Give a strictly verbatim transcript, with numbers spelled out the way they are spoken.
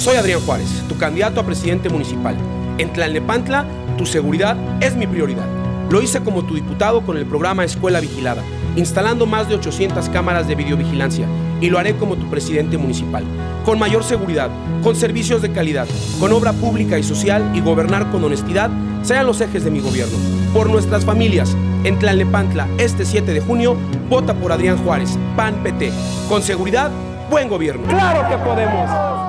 Soy Adrián Juárez, tu candidato a presidente municipal. En Tlalnepantla, tu seguridad es mi prioridad. Lo hice como tu diputado con el programa Escuela Vigilada, instalando más de ochocientas cámaras de videovigilancia, y lo haré como tu presidente municipal, con mayor seguridad, con servicios de calidad, con obra pública y social, y gobernar con honestidad sean los ejes de mi gobierno. Por nuestras familias, en Tlalnepantla, este siete de junio, vota por Adrián Juárez, P A N P T. Con seguridad, buen gobierno. ¡Claro que podemos!